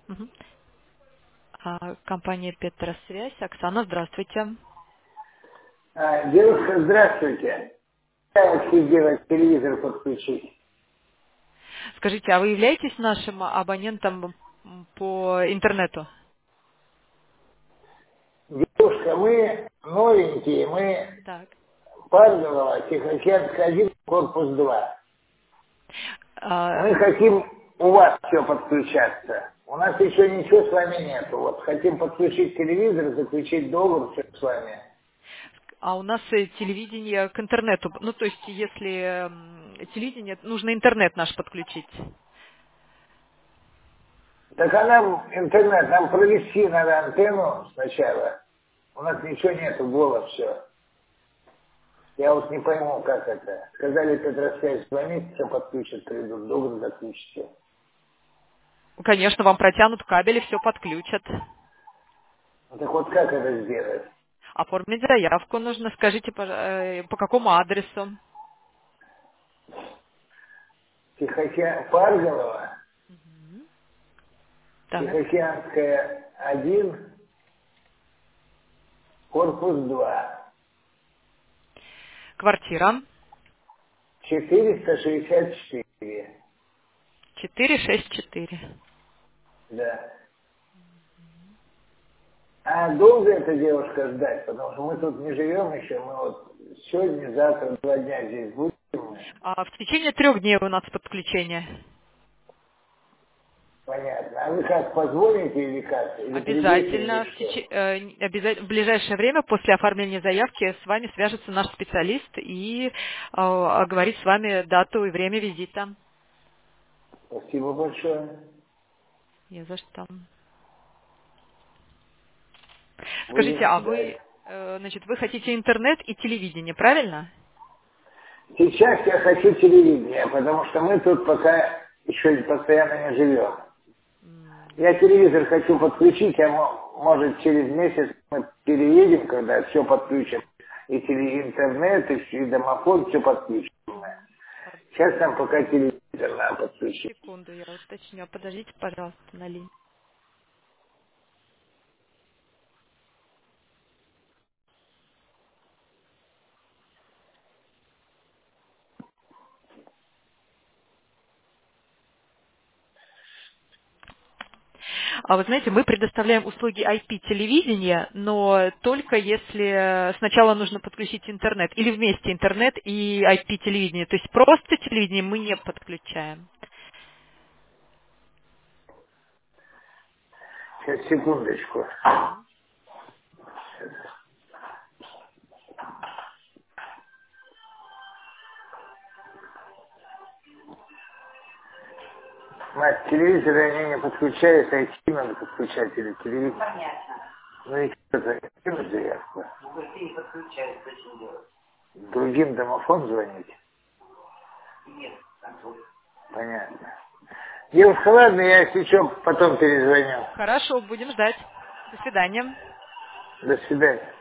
Мгм. Компания Петросвязь. Оксана, здравствуйте. Девушка, здравствуйте. Я вот хотела телевизор подключить. Скажите, а вы являетесь нашим абонентом по интернету? Девушка, мы новенькие, мы Так. Паргова, Тихоокеанский 1, корпус 2. Мы А, хотим у вас все подключаться. У нас еще ничего с вами нету. Вот хотим подключить телевизор, заключить договор все с вами. а у нас телевидение к интернету. Ну, то есть, если телевидение, нужно интернет наш подключить. Так а нам интернет, нам провести надо антенну сначала. У нас ничего нету, было все. Я вот не пойму, как это. Сказали, Петросвязь 2 месяца подключат, придут, договор заключите. Конечно, вам протянут кабель и все подключат. Ну, так вот как это сделать? Оформить заявку нужно. Скажите, по какому адресу? Парголова, Так. Тихоокеанская 1, корпус 2, Квартира 464. 464. Да. А долго эта девушка ждать? Потому что мы тут не живем еще, мы вот сегодня, завтра, 2 дня здесь будем. В течение 3 дней у нас подключение. Понятно. А вы как, позвоните или как? Или придете, или Обязательно что? в ближайшее время после оформления заявки с вами свяжется наш специалист и оговорит с вами дату и время визита. Спасибо большое. Не за что. Скажите, Будем а ждать. вы хотите интернет и телевидение, правильно? Сейчас я хочу телевидение, потому что мы тут пока еще постоянно не живем. Я телевизор хочу подключить, а может через месяц мы переедем, когда все подключим. И интернет, и домофон, все подключим. Сейчас нам пока телевизор надо подключить. Секунду, я уточню. Подождите, пожалуйста, на линии. Вы знаете, мы предоставляем услуги IP-телевидения, но только если сначала нужно подключить интернет, или вместе интернет и IP-телевидение. То есть просто телевидение мы не подключаем. Сейчас, секундочку. Мать, телевизор они не подключают, IT надо подключать или телевизор. Понятно. Ну и что-то, кинуть заявку. Ну, какие не подключают, зачем делать? Другим домофон звонить? Нет, контроль. Понятно. Девушка, ладно, я если что, потом перезвоню. Хорошо, будем ждать. До свидания. До свидания.